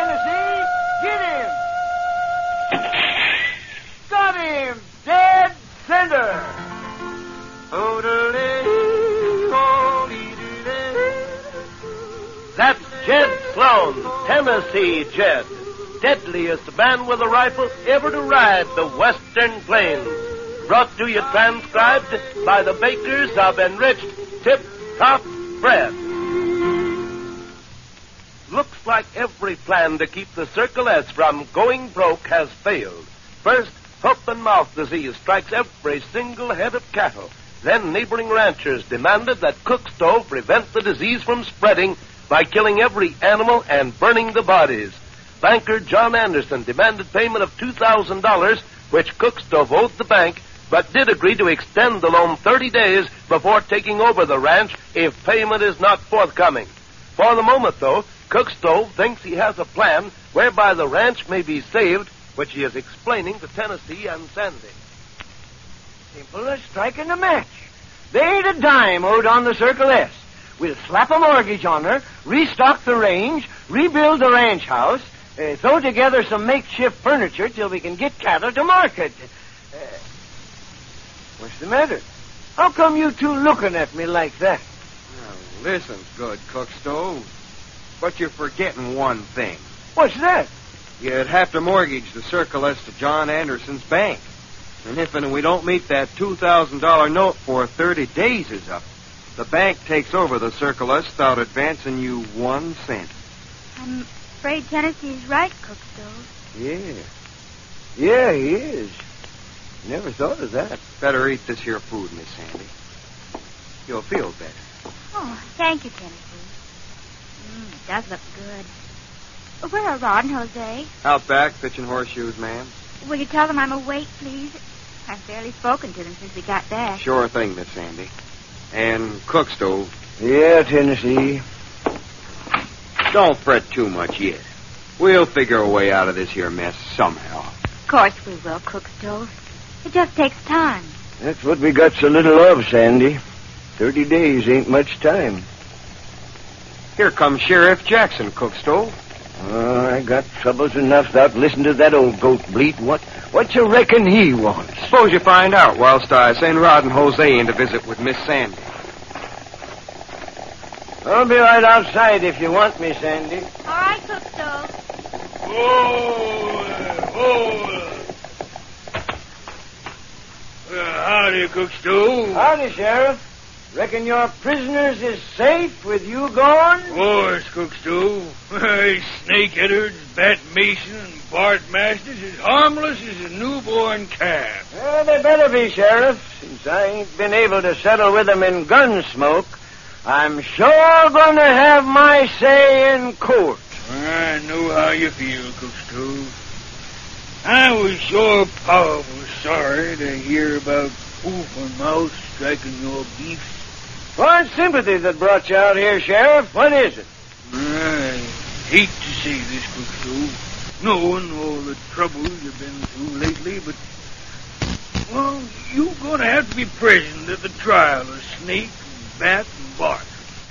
Tennessee, get him! Got him! Dead center! That's Jed Sloan, Tennessee Jed. Deadliest man with a rifle ever to ride the western plains. Brought to you transcribed by the bakers of enriched Tip-Top Bread. Looks like every plan to keep the Circle S from going broke has failed. First, hoof-and-mouth disease strikes every single head of cattle. Then neighboring ranchers demanded that Cook Stove prevent the disease from spreading by killing every animal and burning the bodies. Banker John Anderson demanded payment of $2,000, which Cook Stove owed the bank, but did agree to extend the loan 30 days before taking over the ranch if payment is not forthcoming. For the moment, though, Cook Stove thinks he has a plan whereby the ranch may be saved, which he is explaining to Tennessee and Sandy. Simple as striking a match. There ain't a dime owed on the Circle S. We'll slap a mortgage on her, restock the range, rebuild the ranch house, throw together some makeshift furniture till we can get cattle to market. What's the matter? How come you two looking at me like that? Now, listen's good, Cook Stove. But you're forgetting one thing. What's that? You'd have to mortgage the Circle S to John Anderson's bank. And if we don't meet that $2,000 note for 30 days is up, the bank takes over the Circle S without advancing you 1 cent. I'm afraid Tennessee's right, Cook Stove. Yeah, he is. Never thought of that. Better eat this here food, Miss Sandy. You'll feel better. Oh, thank you, Tennessee. It does look good. Where are Rod and Jose? Out back, pitching horseshoes, ma'am. Will you tell them I'm awake, please? I've barely spoken to them since we got back. Sure thing, Miss Sandy. And Cook Stove. Yeah, Tennessee. Don't fret too much yet. We'll figure a way out of this here mess somehow. Of course we will, Cook Stove. It just takes time. That's what we got so little of, Sandy. 30 days ain't much time. Here comes Sheriff Jackson, Cook Stove. Oh, I got troubles enough without listening to that old goat bleat. What you reckon he wants? Suppose you find out whilst I send Rod and Jose in to visit with Miss Sandy. I'll be right outside if you want me, Sandy. All right, Cook Stove. Howdy, Cook Stove. Howdy, Sheriff. Reckon your prisoners is safe with you gone? Of course, Cook Stove. Snake Edwards, Bat Mason, and Bart Masters is harmless as a newborn calf. Well, they better be, Sheriff. Since I ain't been able to settle with them in Gunsmoke, I'm sure going to have my say in court. I know how you feel, Cook Stove. I was sure powerful sorry to hear about Hoof and Mouse striking your beefs. What sympathy that brought you out here, Sheriff? What is it? I hate to say this, Cook Stove, knowing all the troubles you've been through lately, but, well, you're going to have to be present at the trial of Snake, Bat, and Bart.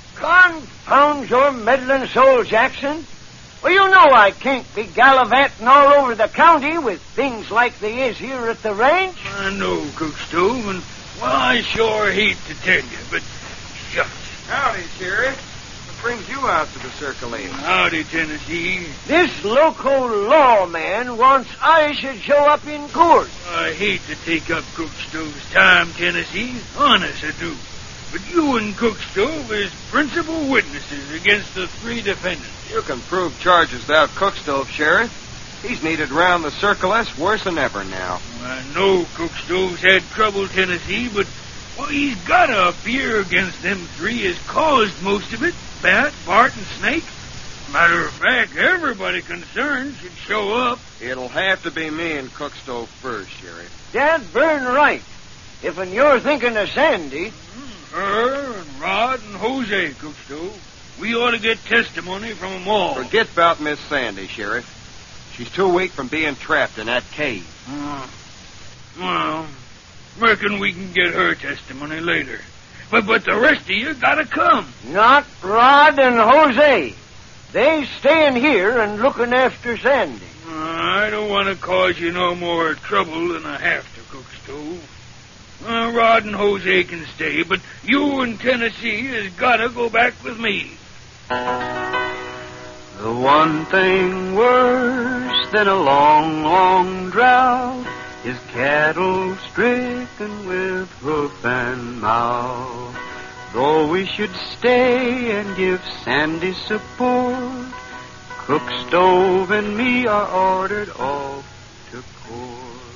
Confound your meddling soul, Jackson. Well, you know I can't be gallivanting all over the county with things like they is here at the ranch. I know, Cook Stove, and, well, I sure hate to tell you, but shucks. Howdy, Sheriff. What brings you out to the Circle S? Howdy, Tennessee. This local lawman wants I should show up in court. I hate to take up Cook Stove's time, Tennessee. Honest, I do. But you and Cook Stove is principal witnesses against the 3 defendants. You can prove charges without Cook Stove, Sheriff. He's needed round the Circle S worse than ever now. I know Cook Stove's had trouble, Tennessee, but, well, he's got to appear against them 3 as caused most of it. Bat, Bart, and Snake. Matter of fact, everybody concerned should show up. It'll have to be me and Cook Stove first, Sheriff. Dad burn right. If and you're thinking of Sandy. Her and Rod and Jose, Cook Stove. We ought to get testimony from them all. Forget about Miss Sandy, Sheriff. She's too weak from being trapped in that cave. Well, reckon we can get her testimony later. But the rest of you gotta come. Not Rod and Jose. They staying here and looking after Sandy. I don't want to cause you no more trouble than I have to, Cook Stove. Rod and Jose can stay, but you and Tennessee has got to go back with me. The one thing worse than a long, long drought is cattle stricken with hoof and mouth. Though we should stay and give Sandy support, Cook Stove and me are ordered off to court.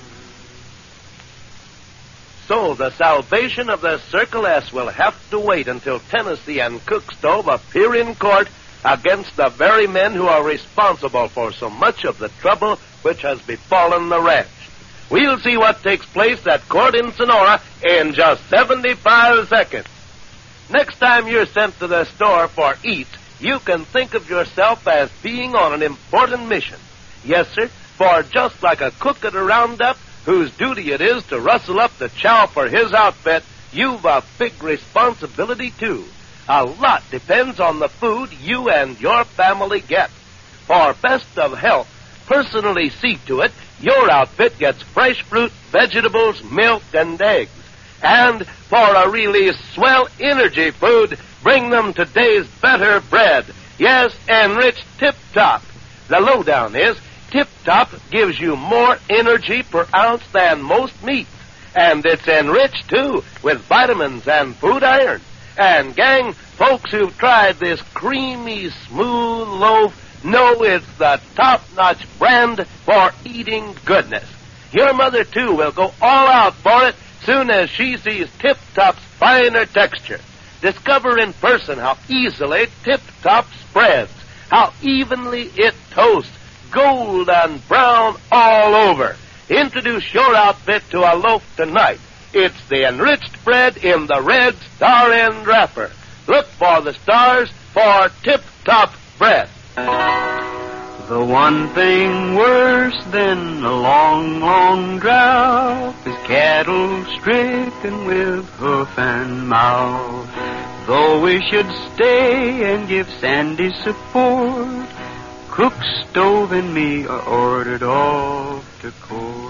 So the salvation of the Circle S will have to wait until Tennessee and Cook Stove appear in court against the very men who are responsible for so much of the trouble which has befallen the ranch. We'll see what takes place at court in Sonora in just 75 seconds. Next time you're sent to the store for eats, you can think of yourself as being on an important mission. Yes, sir, for just like a cook at a roundup whose duty it is to rustle up the chow for his outfit, you've a big responsibility, too. A lot depends on the food you and your family get. For best of health, personally see to it your outfit gets fresh fruit, vegetables, milk, and eggs. And for a really swell energy food, bring them today's better bread. Yes, enriched Tip Top. The lowdown is Tip Top gives you more energy per ounce than most meats. And it's enriched, too, with vitamins and food iron. And, gang, folks who've tried this creamy, smooth loaf know it's the top-notch brand for eating goodness. Your mother, too, will go all out for it soon as she sees Tip Top's finer texture. Discover in person how easily Tip Top spreads, how evenly it toasts, golden brown all over. Introduce your outfit to a loaf tonight. It's the enriched bread in the red Star End wrapper. Look for the stars for Tip Top bread. The one thing worse than a long, long drought is cattle stricken with hoof and mouth. Though we should stay and give Sandy support, Cook Stove and me are ordered off to court.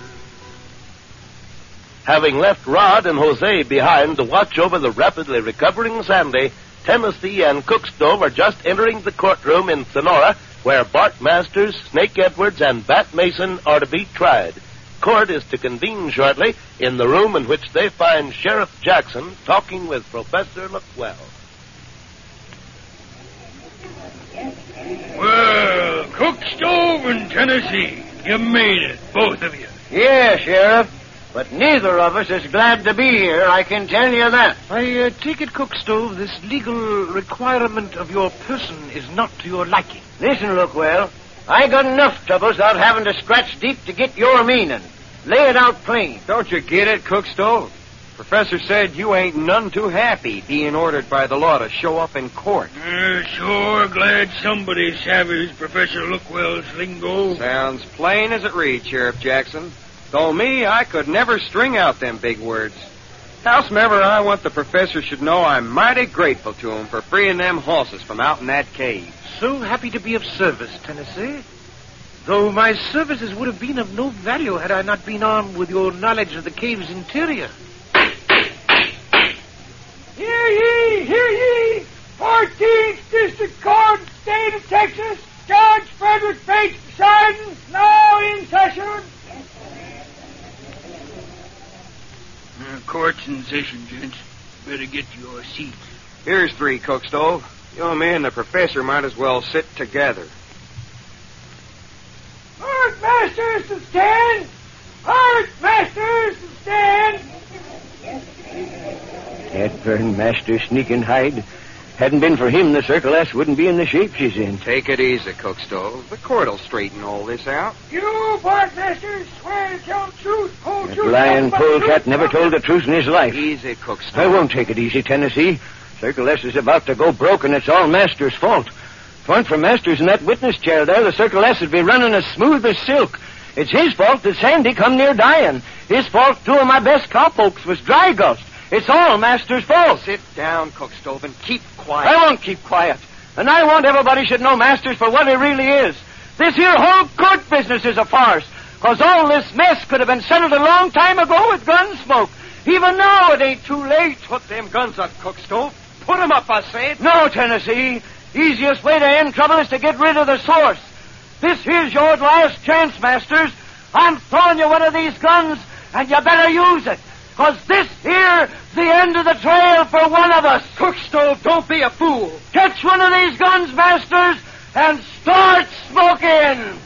Having left Rod and Jose behind to watch over the rapidly recovering Sandy, Tennessee and Cook Stove are just entering the courtroom in Sonora, where Bart Masters, Snake Edwards, and Bat Mason are to be tried. Court is to convene shortly in the room in which they find Sheriff Jackson talking with Professor McWell. Well, Cook Stove and Tennessee, you made it, both of you. Yeah, Sheriff. But neither of us is glad to be here, I can tell you that. I take it, Cook Stove, this legal requirement of your person is not to your liking. Listen, Lookwell. I got enough troubles without having to scratch deep to get your meaning. Lay it out plain. Don't you get it, Cook Stove? Professor said you ain't none too happy being ordered by the law to show up in court. Sure glad somebody savvies Professor Lookwell's lingo. Sounds plain as it reads, Sheriff Jackson. Though me, I could never string out them big words. Howsomever, I want the professor should know I'm mighty grateful to him for freeing them horses from out in that cave. So happy to be of service, Tennessee. Though my services would have been of no value had I not been armed with your knowledge of the cave's interior. Hear ye, hear ye! 14th District Court, State of Texas, Judge Frederick Bates presiding, now in session. Court's in session, gents. Better get to your seats. Here's 3, Cook Stove. You and me and the professor might as well sit together. Art masters to stand! Art masters to stand! That darn master sneaking hide. Hadn't been for him, the Circle S wouldn't be in the shape she's in. Take it easy, Cook Stove. The court'll straighten all this out. You, Bart Masters, swear to tell truth, whole That truth. lying nothing but the polecat truth, never told the truth in his life. Easy, Cook Stove. I won't take it easy, Tennessee. Circle S is about to go broke, and it's all Master's fault. If it weren't for Masters in that witness chair there, the Circle S would be running as smooth as silk. It's his fault that Sandy come near dying. His fault 2 of my best cowpokes was dry gulched. It's all Master's fault. Sit down, Cook Stove, and keep quiet. I won't keep quiet. And I want everybody should know Masters for what he really is. This here whole court business is a farce. Because all this mess could have been settled a long time ago with Gunsmoke. Even now, it ain't too late. Put them guns up, Cookstove. Put 'em up, I say. No, Tennessee. Easiest way to end trouble is to get rid of the source. This here's your last chance, Masters. I'm throwing you one of these guns, and you better use it. Because this here's the end of the trail for one of us. Cookstove, don't be a fool. Catch one of these guns, Masters, and start smoking.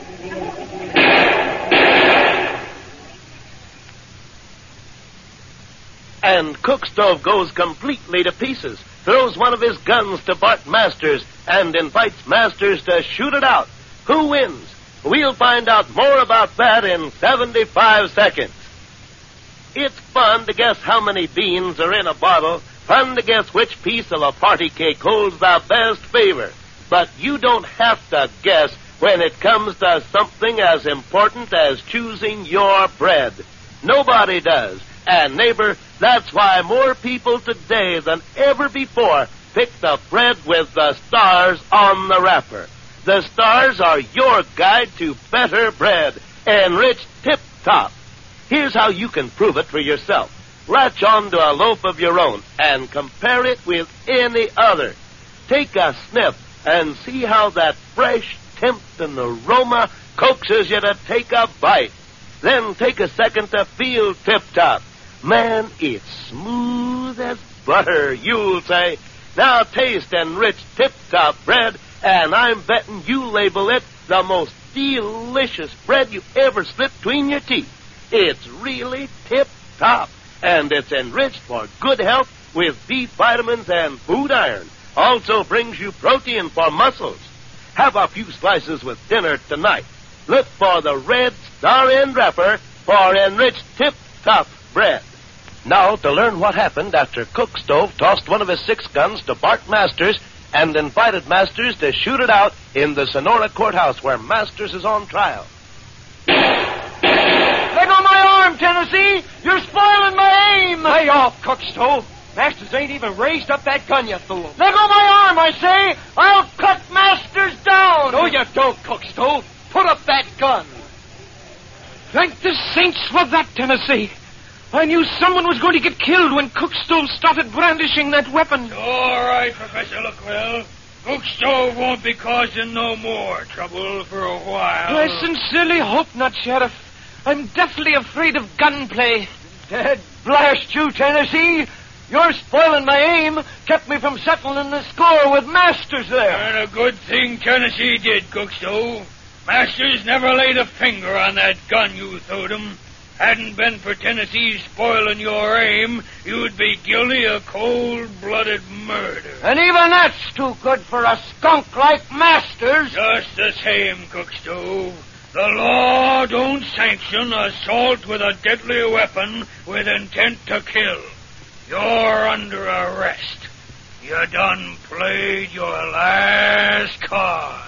And Cookstove goes completely to pieces, throws one of his guns to Bart Masters, and invites Masters to shoot it out. Who wins? We'll find out more about that in 75 seconds. It's fun to guess how many beans are in a bottle, fun to guess which piece of a party cake holds the best favor. But you don't have to guess when it comes to something as important as choosing your bread. Nobody does. And, neighbor, that's why more people today than ever before pick the bread with the stars on the wrapper. The stars are your guide to better bread, enriched tip-top. Here's how you can prove it for yourself. Latch on to a loaf of your own and compare it with any other. Take a sniff and see how that fresh, tempting aroma coaxes you to take a bite. Then take a second to feel tip-top. Man, it's smooth as butter, you'll say. Now taste enriched tip-top bread, and I'm betting you label it the most delicious bread you ever slipped between your teeth. It's really tip-top, and it's enriched for good health with B vitamins and food iron. Also brings you protein for muscles. Have a few slices with dinner tonight. Look for the red star-end wrapper for enriched tip-top bread. Now, to learn what happened after Cookstove tossed one of his 6 guns to Bart Masters and invited Masters to shoot it out in the Sonora courthouse where Masters is on trial. Let go my arm, Tennessee! You're spoiling my aim! Lay off, Cookstove. Masters ain't even raised up that gun, you fool. Let go my arm, I say! I'll cut Masters down! No, you don't, Cookstove. Put up that gun. Thank the saints for that, Tennessee. I knew someone was going to get killed when Cookstove started brandishing that weapon. All right, Professor Luckwell. Cookstove won't be causing no more trouble for a while. I sincerely hope not, Sheriff. I'm deathly afraid of gunplay. Dead blast you, Tennessee! Your spoiling my aim kept me from settling the score with Masters there. And a good thing Tennessee did, Cookstove. Masters never laid a finger on that gun you throwed him. Hadn't been for Tennessee spoiling your aim, you'd be guilty of cold-blooded murder. And even that's too good for a skunk like Masters. Just the same, Cookstove. The law don't sanction assault with a deadly weapon with intent to kill. You're under arrest. You done played your last card.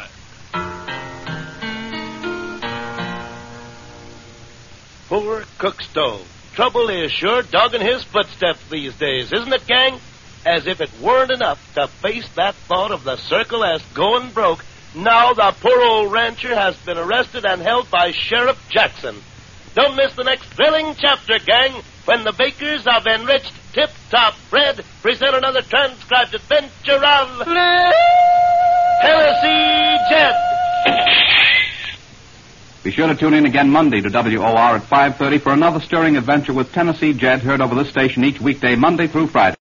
Poor Cookstove. Trouble is sure dogging his footsteps these days, isn't it, gang? As if it weren't enough to face that thought of the Circle S going broke, now the poor old rancher has been arrested and held by Sheriff Jackson. Don't miss the next thrilling chapter, gang, when the bakers of enriched tip-top bread present another transcribed adventure of Tennessee Jed. Be sure to tune in again Monday to WOR at 5:30 for another stirring adventure with Tennessee Jed, heard over this station each weekday, Monday through Friday.